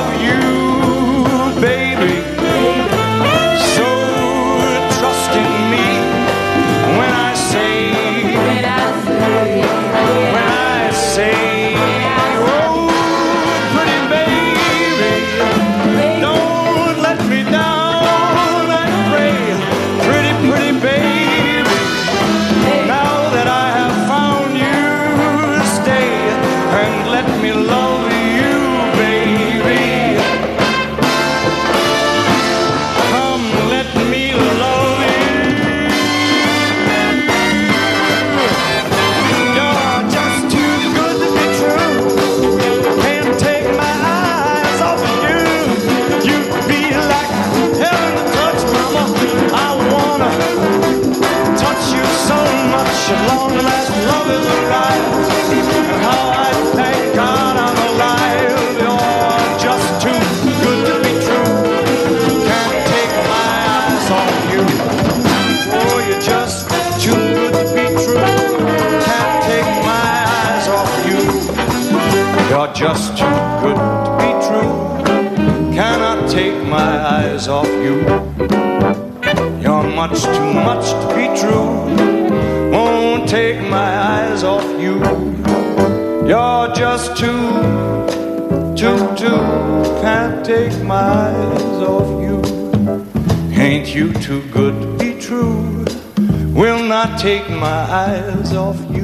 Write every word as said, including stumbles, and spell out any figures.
love you, baby. So trust in me when I say, when I say, when I say, oh, pretty baby, don't let me down, I pray. Pretty, pretty baby, now that I have found you, stay and let me love you, baby. Come, let me love you. You're just too good to be true. Can't take my eyes off of you. You be like heaven to touch, mama. I wanna touch you so much. As long as love is alive, and how I thank God I'm alive. You're just too good to be true. Can't take my eyes off you. Oh, you're just too good to be true. Can't take my eyes off you. You're just too good to be true. Cannot take my eyes off you. You're much too much to be true. Won't take my eyes off you. You're just too, too, too. Can't take my eyes off you. Ain't you too good to be true? Will not take my eyes off you.